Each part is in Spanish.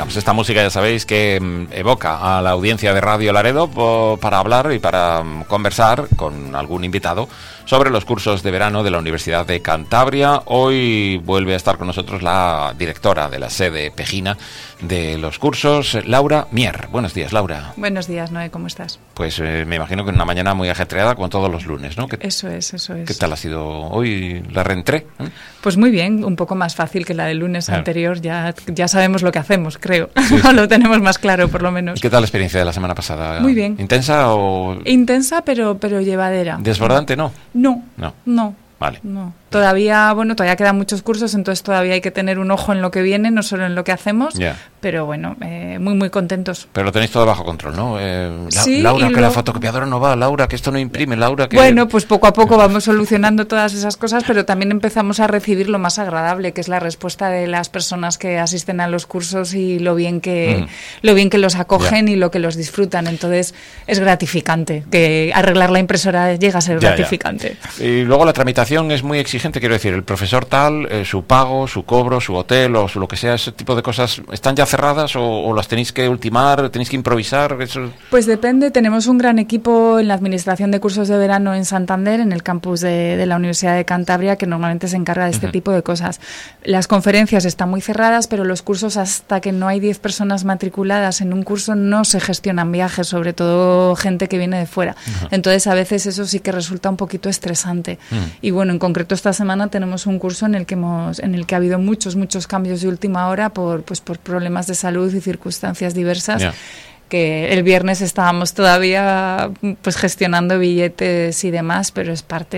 Venga, pues esta música ya sabéis que evoca a la audiencia de Radio Laredo para hablar y para conversar con algún invitado sobre los cursos de verano de la Universidad de Cantabria. Hoy vuelve a estar con nosotros la directora de la sede pejina de los cursos, Laura Mier. Buenos días, Laura. Buenos días, Noé, ¿cómo estás? Pues me imagino que una mañana muy ajetreada, como todos los lunes, ¿no? Eso es. ¿Qué tal ha sido hoy la reentré? Pues muy bien, un poco más fácil que la del lunes anterior. Ya sabemos lo que hacemos, creo. Sí. Lo tenemos más claro, por lo menos. ¿Qué tal la experiencia de la semana pasada? Muy bien. ¿Intensa o...? Intensa, pero llevadera. ¿Desbordante, no? No. Vale. No. Todavía quedan muchos cursos, entonces todavía hay que tener un ojo en lo que viene, no solo en lo que hacemos, pero bueno, muy contentos. Pero lo tenéis todo bajo control, ¿no? Sí, Laura, que la fotocopiadora no va, Laura, que esto no imprime, Laura, que... Bueno, pues poco a poco vamos solucionando todas esas cosas, pero también empezamos a recibir lo más agradable, que es la respuesta de las personas que asisten a los cursos y lo bien que los acogen y lo que los disfrutan. Entonces es gratificante, que arreglar la impresora llega a ser gratificante. Y luego la tramitación es muy exigente. Quiero decir, el profesor tal, su pago, su cobro, su hotel o lo que sea, ese tipo de cosas, ¿están ya cerradas o las tenéis que ultimar, tenéis que improvisar? Eso... Pues depende, tenemos un gran equipo en la administración de cursos de verano en Santander, en el campus de la Universidad de Cantabria, que normalmente se encarga de este tipo de cosas. Las conferencias están muy cerradas, pero los cursos, hasta que no hay 10 personas matriculadas en un curso, no se gestionan viajes, sobre todo gente que viene de fuera. Entonces, a veces eso sí que resulta un poquito estresante. Y bueno, en concreto esta semana tenemos un curso en el que ha habido muchos cambios de última hora por problemas de salud y circunstancias diversas. Que el viernes estábamos todavía gestionando billetes y demás, pero es parte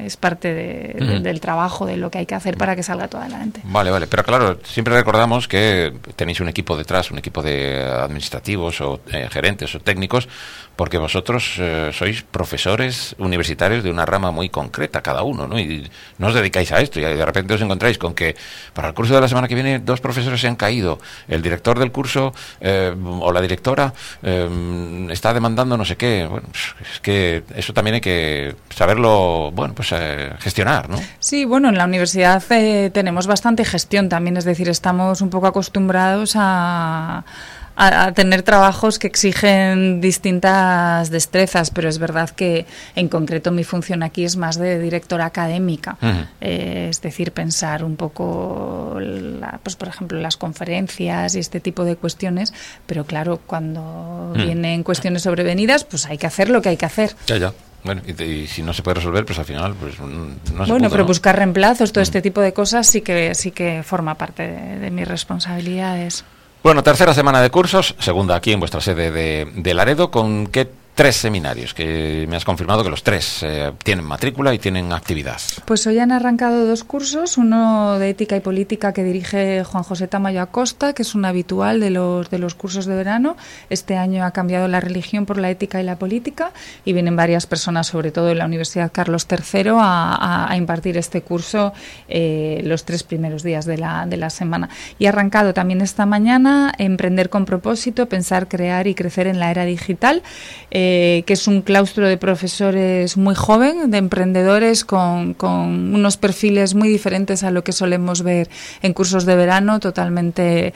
del trabajo, de lo que hay que hacer para que salga todo adelante. Vale, pero claro, siempre recordamos que tenéis un equipo detrás, un equipo de administrativos o gerentes o técnicos, porque vosotros sois profesores universitarios de una rama muy concreta cada uno, ¿no? Y no os dedicáis a esto y de repente os encontráis con que para el curso de la semana que viene 2 profesores se han caído, el director del curso o la directora está demandando no sé qué. Bueno, es que eso también hay que saberlo, gestionar, ¿no? Sí, en la universidad tenemos bastante gestión también, es decir, estamos un poco acostumbrados a tener trabajos que exigen distintas destrezas, pero es verdad que en concreto mi función aquí es más de directora académica, es decir, pensar un poco, por ejemplo, las conferencias y este tipo de cuestiones, pero claro, cuando vienen cuestiones sobrevenidas, pues hay que hacer lo que hay que hacer. Ya. Bueno, y si no se puede resolver, pues al final no se puede, pero buscar reemplazos, todo este tipo de cosas sí que forma parte de mis responsabilidades. Bueno, tercera semana de cursos, segunda aquí en vuestra sede de Laredo, ¿con qué 3 seminarios? Que me has confirmado que los 3 tienen matrícula y tienen actividad. Pues hoy han arrancado 2 cursos, uno de ética y política que dirige Juan José Tamayo Acosta, que es un habitual de los cursos de verano. Este año ha cambiado la religión por la ética y la política y vienen varias personas, sobre todo de la Universidad Carlos III, a impartir este curso los 3 primeros días de la semana. Y ha arrancado también esta mañana Emprender con propósito, pensar, crear y crecer en la era digital, que es un claustro de profesores muy joven, de emprendedores con unos perfiles muy diferentes a lo que solemos ver en cursos de verano, totalmente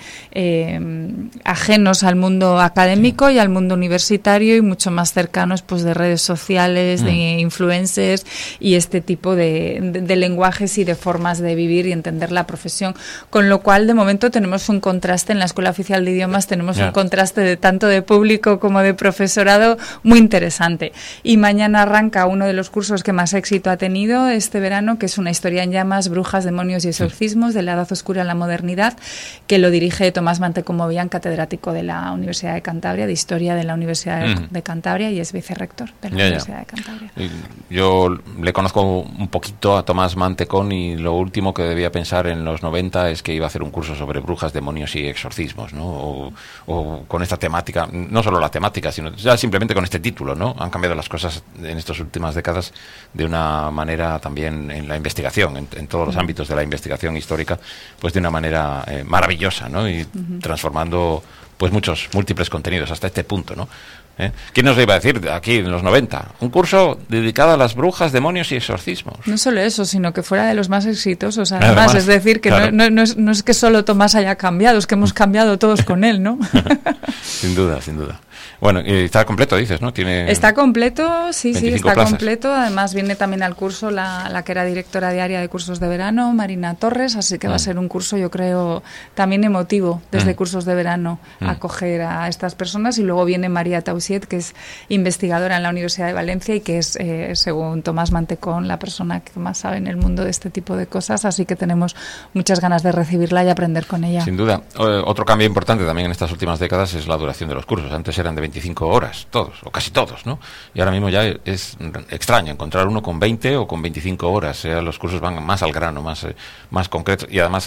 ajenos al mundo académico y al mundo universitario y mucho más cercanos de redes sociales, de influencers y este tipo de lenguajes y de formas de vivir y entender la profesión. Con lo cual, de momento, tenemos un contraste en la Escuela Oficial de Idiomas, tenemos un contraste tanto de público como de profesorado muy interesante. Y mañana arranca uno de los cursos que más éxito ha tenido este verano, que es una historia en llamas, brujas, demonios y exorcismos, de la Edad Oscura a la modernidad, que lo dirige Tomás Mantecomovian, catedrático de la Universidad de Cantabria, de Historia de la Universidad de Cantabria, y es vicerrector de la Universidad de Cantabria. Yo le conozco un poquito a Tomás Mantecón y lo último que debía pensar en los 90 es que iba a hacer un curso sobre brujas, demonios y exorcismos, ¿no? O con esta temática, no solo la temática, sino ya simplemente con este título, ¿no? Han cambiado las cosas en estas últimas décadas de una manera también en la investigación, en todos los ámbitos de la investigación histórica, pues de una manera maravillosa, ¿no? Y transformando pues múltiples contenidos hasta este punto, ¿no? ¿Quién nos lo iba a decir aquí en los 90? Un curso dedicado a las brujas, demonios y exorcismos. No solo eso, sino que fuera de los más exitosos, además. Es decir, que claro, no es que solo Tomás haya cambiado, es que hemos cambiado todos con él, ¿no? Sin duda, sin duda. Bueno, y está completo, dices, ¿no? Está completo, sí, está plazas. Completo. Además viene también al curso la que era directora diaria de cursos de verano, Marina Torres, así que va a ser un curso, yo creo, también emotivo desde cursos de verano, acoger a estas personas. Y luego viene María Tausiet, que es investigadora en la Universidad de Valencia y que es, según Tomás Mantecón, la persona que más sabe en el mundo de este tipo de cosas, así que tenemos muchas ganas de recibirla y aprender con ella. Sin duda. Otro cambio importante también en estas últimas décadas es la duración de los cursos. Antes eran de 25 horas, todos, o casi todos, ¿no? Y ahora mismo ya es extraño encontrar uno con 20 o con 25 horas. Los cursos van más al grano, más concretos, y además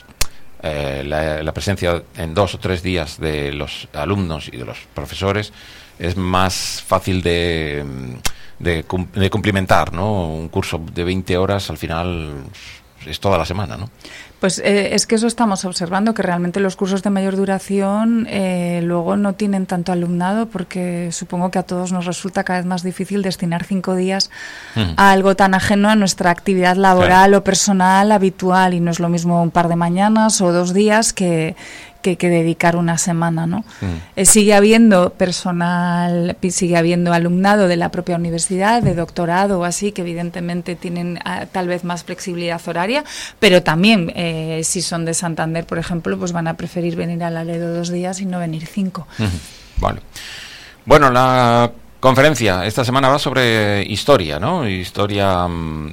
la presencia en 2 o 3 días de los alumnos y de los profesores es más fácil de cumplimentar, ¿no? Un curso de 20 horas al final es toda la semana, ¿no? Pues es que eso estamos observando, que realmente los cursos de mayor duración luego no tienen tanto alumnado, porque supongo que a todos nos resulta cada vez más difícil destinar 5 días a algo tan ajeno a nuestra actividad laboral o personal habitual, y no es lo mismo un par de mañanas o 2 días que dedicar una semana, ¿no? Sigue habiendo personal, sigue habiendo alumnado de la propia universidad, de doctorado o así, que evidentemente tienen tal vez más flexibilidad horaria, pero también si son de Santander, por ejemplo, pues van a preferir venir a la Ledo 2 días y no venir 5. Vale. Bueno, la conferencia esta semana va sobre historia, ¿no? Historia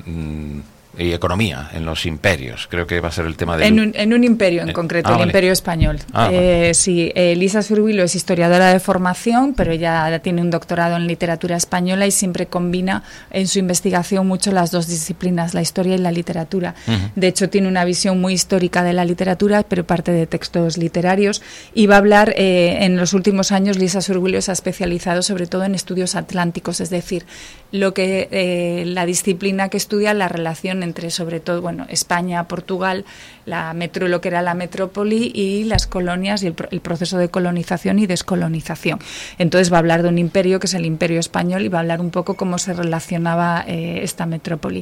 y economía en los imperios. Creo que va a ser el tema de... En un imperio en concreto, el Imperio Español. Vale. Sí, Lisa Survilo es historiadora de formación, pero ella tiene un doctorado en literatura española y siempre combina en su investigación mucho las dos disciplinas, la historia y la literatura. De hecho, tiene una visión muy histórica de la literatura, pero parte de textos literarios, y va a hablar, en los últimos años, Lisa Survilo se ha especializado sobre todo en estudios atlánticos, es decir, la disciplina que estudia la relación entre, sobre todo, España, Portugal, lo que era la metrópoli y las colonias y el proceso de colonización y descolonización. Entonces va a hablar de un imperio que es el Imperio Español y va a hablar un poco cómo se relacionaba esta metrópoli.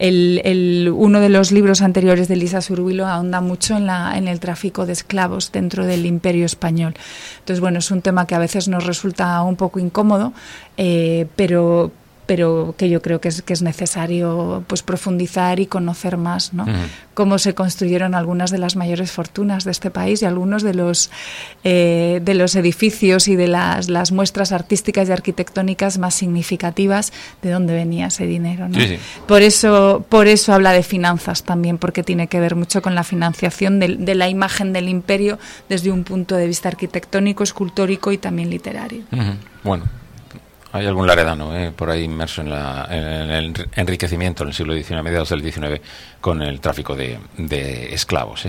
Uno de los libros anteriores de Lisa Survilo ahonda mucho en el tráfico de esclavos dentro del Imperio Español. Entonces, es un tema que a veces nos resulta un poco incómodo, pero que yo creo que es necesario profundizar y conocer más, ¿no? Cómo se construyeron algunas de las mayores fortunas de este país y algunos de los edificios y de las muestras artísticas y arquitectónicas más significativas, de dónde venía ese dinero, ¿no? Sí. Por eso habla de finanzas también, porque tiene que ver mucho con la financiación de la imagen del imperio desde un punto de vista arquitectónico, escultórico y también literario. Bueno, hay algún laredano por ahí inmerso en el enriquecimiento en el siglo XIX, mediados del XIX, con el tráfico de esclavos.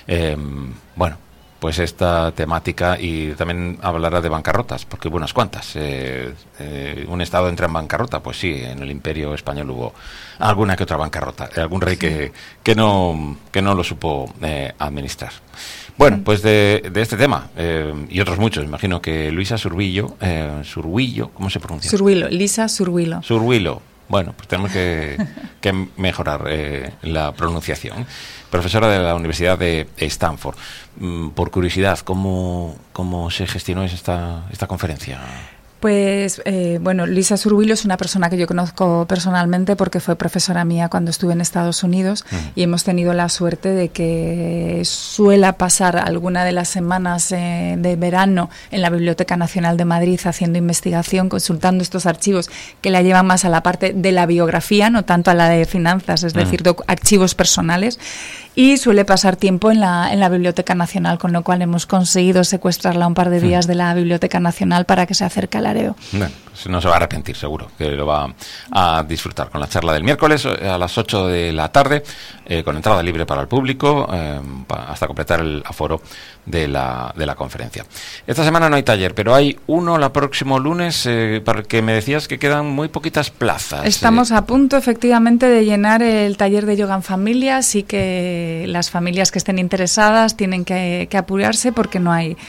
Pues esta temática, y también hablará de bancarrotas, porque hubo unas cuantas. Un Estado entra en bancarrota, pues sí, en el Imperio Español hubo alguna que otra bancarrota, algún rey que no lo supo administrar. Bueno, pues de este tema y otros muchos, imagino que Luisa Survilo, ¿cómo se pronuncia? Survilo, Lisa Survilo. Survilo. Bueno, pues tenemos que mejorar la pronunciación. Profesora de la Universidad de Stanford. Por curiosidad, ¿cómo se gestionó esta conferencia? Pues, Lisa Survilo es una persona que yo conozco personalmente porque fue profesora mía cuando estuve en Estados Unidos y hemos tenido la suerte de que suela pasar alguna de las semanas de verano en la Biblioteca Nacional de Madrid haciendo investigación, consultando estos archivos que la llevan más a la parte de la biografía, no tanto a la de finanzas, es decir, archivos personales, y suele pasar tiempo en la Biblioteca Nacional, con lo cual hemos conseguido secuestrarla un par de días de la Biblioteca Nacional para que se acerque a Laredo. Bueno, no se va a arrepentir, seguro, que lo va a disfrutar con la charla del miércoles a las 8 de la tarde, con entrada libre para el público, hasta completar el aforo de la conferencia. Esta semana no hay taller, pero hay uno el próximo lunes, para el que me decías que quedan muy poquitas plazas. Estamos a punto, efectivamente, de llenar el taller de yoga en familia, así que las familias que estén interesadas tienen que apurarse porque no hay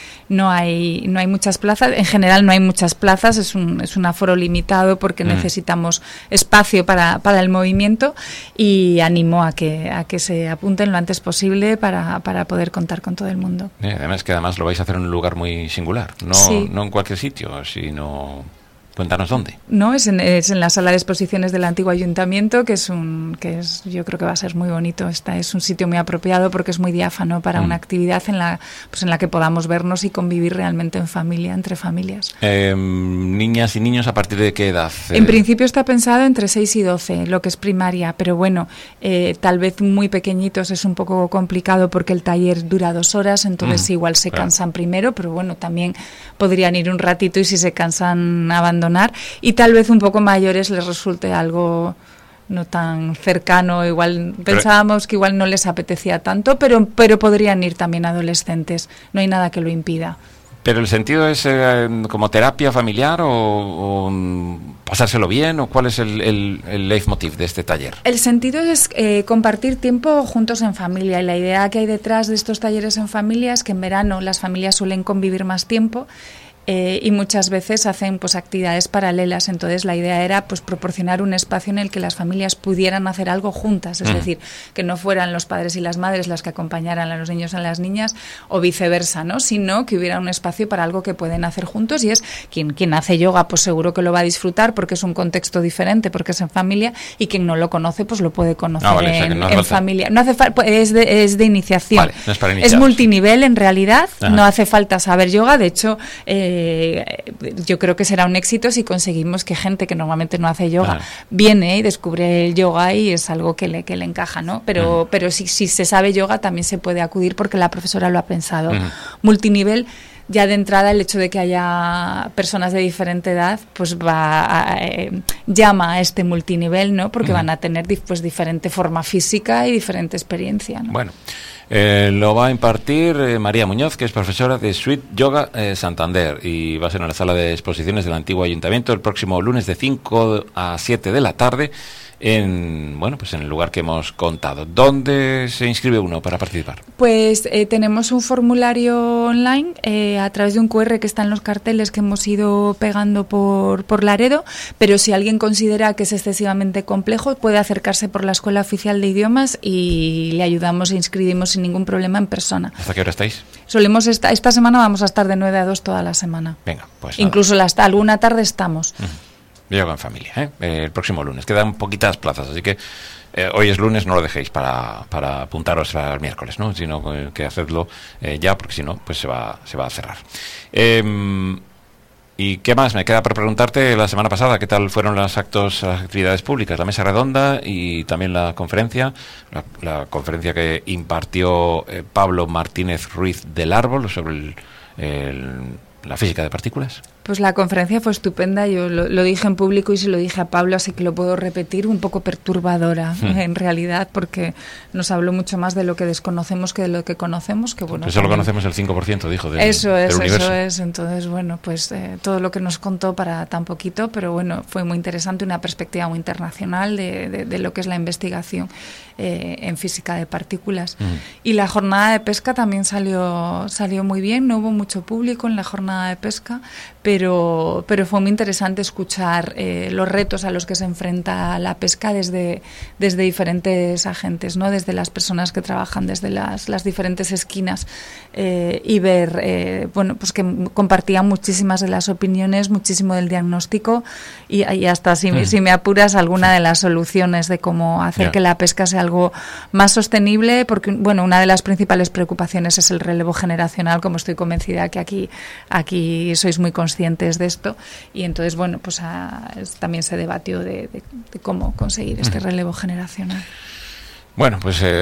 muchas plazas. En general no hay muchas plazas, es un aforo limitado porque necesitamos espacio para el movimiento, y animo a que se apunten lo antes posible para poder contar con todo el mundo. Además que lo vais a hacer en un lugar muy singular, no en cualquier sitio, sino... Cuéntanos dónde. No, es en la sala de exposiciones del antiguo ayuntamiento, que yo creo que va a ser muy bonito. Es un sitio muy apropiado porque es muy diáfano para una actividad en la que podamos vernos y convivir realmente en familia, entre familias. Niñas y niños, ¿a partir de qué edad? En principio está pensado entre 6 y 12, lo que es primaria, pero bueno, tal vez muy pequeñitos es un poco complicado porque el taller dura 2 horas, entonces igual se cansan primero, pero bueno, también podrían ir un ratito y si se cansan abandonar, y tal vez un poco mayores les resulte algo no tan cercano, pensábamos que igual no les apetecía tanto, pero podrían ir también adolescentes, no hay nada que lo impida. ¿Pero el sentido es como terapia familiar o pasárselo bien, o cuál es el leitmotiv de este taller? El sentido es compartir tiempo juntos en familia, y la idea que hay detrás de estos talleres en familia es que en verano las familias suelen convivir más tiempo, y muchas veces hacen actividades paralelas. Entonces la idea era proporcionar un espacio en el que las familias pudieran hacer algo juntas, es decir, que no fueran los padres y las madres las que acompañaran a los niños y a las niñas o viceversa, ¿no? Sino que hubiera un espacio para algo que pueden hacer juntos, y es quien hace yoga seguro que lo va a disfrutar porque es un contexto diferente, porque es en familia, y quien no lo conoce lo puede conocer en familia. No hace falta, es de iniciación. Vale, no es para iniciados. Es multinivel en realidad. Ajá. No hace falta saber yoga, de hecho yo creo que será un éxito si conseguimos que gente que normalmente no hace yoga viene y descubre el yoga, y es algo que le encaja, ¿no? Pero si se sabe yoga también se puede acudir porque la profesora lo ha pensado. Multinivel, ya de entrada el hecho de que haya personas de diferente edad llama a este multinivel, ¿no? Porque van a tener diferente forma física y diferente experiencia, ¿no? Bueno, lo va a impartir María Muñoz, que es profesora de Sweet Yoga Santander, y va a ser en la sala de exposiciones del antiguo ayuntamiento el próximo lunes de 5 a 7 de la tarde en el lugar que hemos contado. ¿Dónde se inscribe uno para participar? Pues tenemos un formulario online a través de un QR que está en los carteles que hemos ido pegando por Laredo, pero si alguien considera que es excesivamente complejo puede acercarse por la Escuela Oficial de Idiomas y le ayudamos e inscribimos sin ningún problema en persona. ¿Hasta qué hora estáis? Solemos esta semana vamos a estar de 9 a 2 toda la semana. Venga, pues incluso hasta alguna tarde estamos. Yoga en familia, el próximo lunes. Quedan poquitas plazas, así que hoy es lunes, no lo dejéis para apuntaros al miércoles, ¿no? Sino que hacedlo ya, porque si no, pues se va a cerrar. ¿Y qué más? Me queda por preguntarte la semana pasada, ¿qué tal fueron las actividades públicas? La mesa redonda y también la conferencia, la conferencia que impartió Pablo Martínez Ruiz del Árbol sobre la física de partículas. Pues la conferencia fue estupenda, yo lo dije en público y se lo dije a Pablo, así que lo puedo repetir, un poco perturbadora en realidad, porque nos habló mucho más de lo que desconocemos que de lo que conocemos, que bueno. Pues solo conocemos el 5%, dijo, del universo. Eso es, entonces bueno, pues todo lo que nos contó para tan poquito, pero bueno, fue muy interesante, una perspectiva muy internacional de lo que es la investigación en física de partículas. Y la jornada de pesca también salió muy bien, no hubo mucho público en la jornada de pesca, pero fue muy interesante escuchar los retos a los que se enfrenta la pesca desde diferentes agentes, ¿no? Desde las personas que trabajan desde las diferentes esquinas, y ver pues que compartían muchísimas de las opiniones, muchísimo del diagnóstico y hasta si me apuras alguna de las soluciones de cómo hacer que la pesca sea algo más sostenible, porque bueno, una de las principales preocupaciones es el relevo generacional, como estoy convencida que aquí sois muy conscientes de esto, y entonces bueno, pues también se debatió de cómo conseguir este relevo generacional. Bueno, pues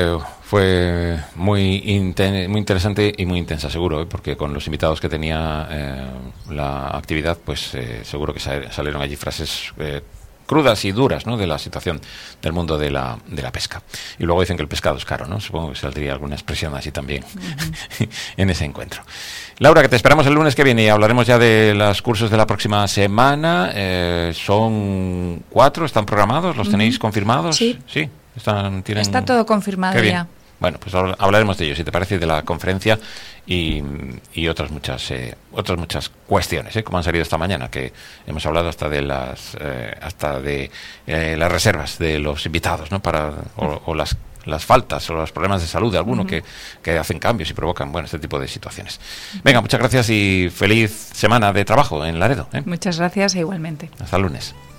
Fue muy interesante y muy intensa, seguro, porque con los invitados que tenía la actividad, pues seguro que salieron allí frases crudas y duras, ¿no?, de la situación del mundo de la pesca. Y luego dicen que el pescado es caro, ¿no? Supongo que saldría alguna expresión así también en ese encuentro. Laura, que te esperamos el lunes que viene y hablaremos ya de los cursos de la próxima semana. Son 4, ¿están programados? ¿Los tenéis confirmados? Sí. Sí. Está todo confirmado ya. Bueno, pues hablaremos de ello, si te parece, de la conferencia y otras muchas cuestiones, como han salido esta mañana, que hemos hablado hasta de las reservas de los invitados, ¿no? o las faltas o los problemas de salud de alguno que hacen cambios y provocan, este tipo de situaciones. Venga, muchas gracias y feliz semana de trabajo en Laredo. Muchas gracias e igualmente. Hasta el lunes.